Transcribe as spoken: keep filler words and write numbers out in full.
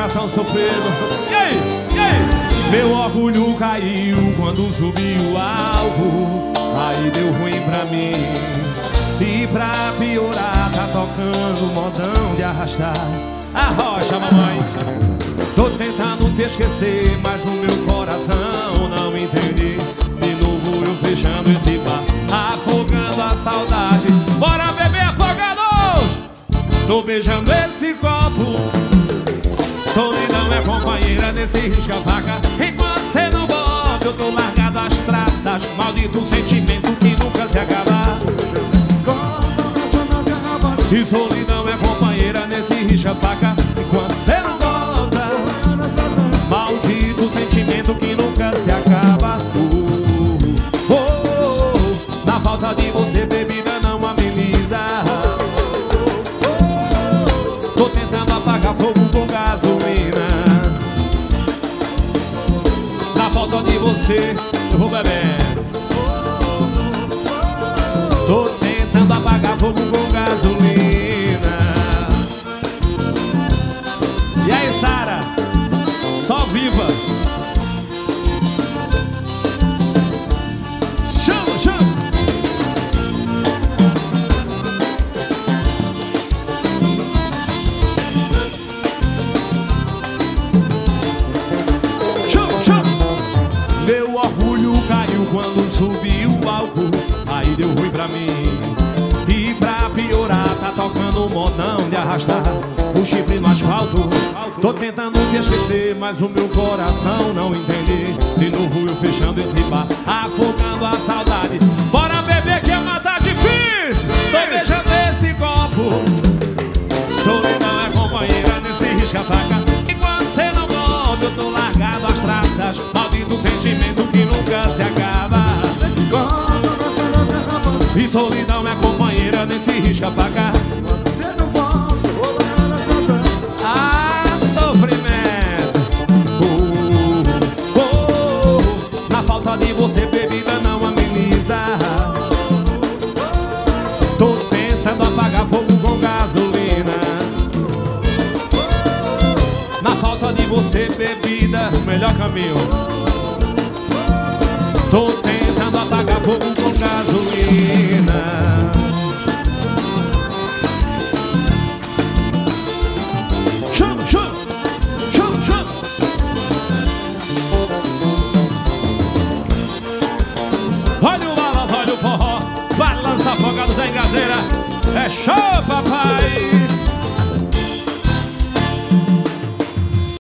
coração sofrido. E aí, e aí? Meu orgulho caiu quando subiu o álcool, aí deu ruim pra mim. E pra piorar tá tocando modão de arrastar. Arrocha, mamãe. Tô tentando te esquecer, mas no meu coração não entendi. De novo eu fechando esse bar, afogando a saudade. Bora beber afogados! Tô beijando esse copo. Solidão é companheira nesse risca-faca. Enquanto cê não volta, eu tô largado às traças. Maldito sentimento que nunca se acaba. E solidão é companheira nesse risca-faca. Enquanto cê não volta, maldito sentimento que nunca se acaba. uh, oh, oh, oh. Na falta de você, bebida não ameniza. Tô tentando apagar fogo com gasolina. Na falta de você, eu vou beber. Tô tentando apagar fogo com gasolina. E aí, Sara? Só viva. Chama, chama. Chama, chama. Meu orgulho caiu quando subiu o álcool, aí deu ruim pra mim. E pra piorar tá tocando um modão de arrastar o chifre no asfalto. Tô tentando te esquecer, mas o meu coração não entende. De novo eu fechando esse bar, afogando a saudade. Bora beber que é matar difícil. Tô beijando esse copo. Solidão é companheira nesse risca-faca. Enquanto cê não volta, eu tô largado às traças. Maldito sentimento que nunca se acaba. E solidão é companheira nesse risca-faca. Ah, sofrimento. oh, oh, oh. Na falta de você, bebida não ameniza. Tô tentando apagar fogo com gasolina. Na falta de você, bebida, o melhor caminho. Tô